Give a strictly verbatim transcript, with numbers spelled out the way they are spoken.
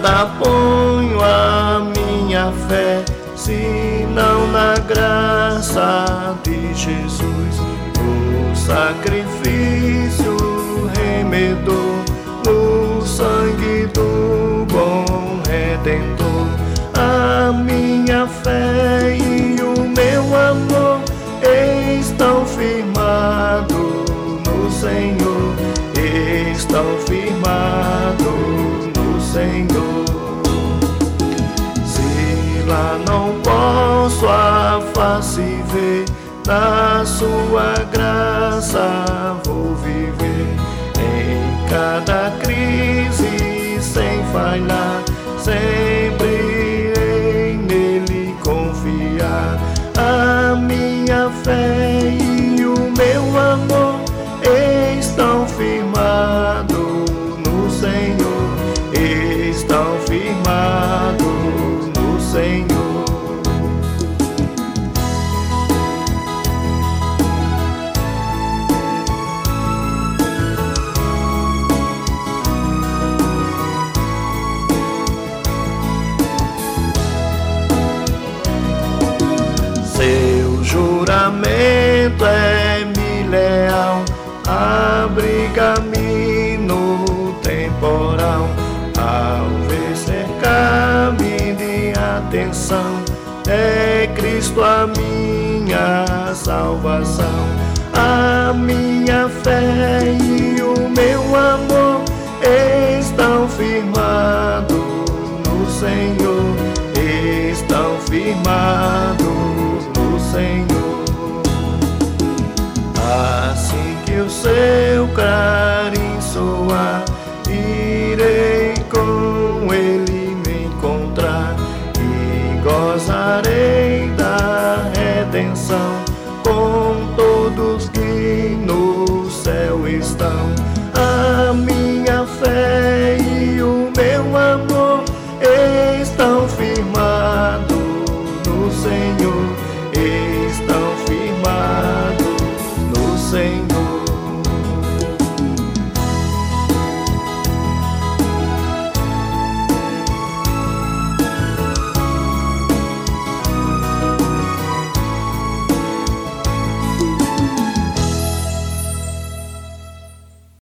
nada ponho a minha fé, senão na graça de Jesus, no sacrifício remedor, no sangue do bom Redentor. A minha fé e o meu amor estão firmados no Senhor, estão firmados no Senhor. Se lá não posso a face ver, na sua graça vou viver. Em cada crise sem falhar, sempre em nele confiar. A minha fé e o meu amor estão firmados no Senhor, estão firmados no Senhor. Seu juramento é-me leal, abriga-me no temporal. Ao ver cercar-me de atenção, é Cristo a minha salvação. A minha fé e o meu amor estão firmados no Senhor, estão firmados no Senhor. Assim que o seu clarim soar, irei com ele me encontrar e gozarei da redenção com todos que no céu estão. A minha fé e o meu amor estão firmados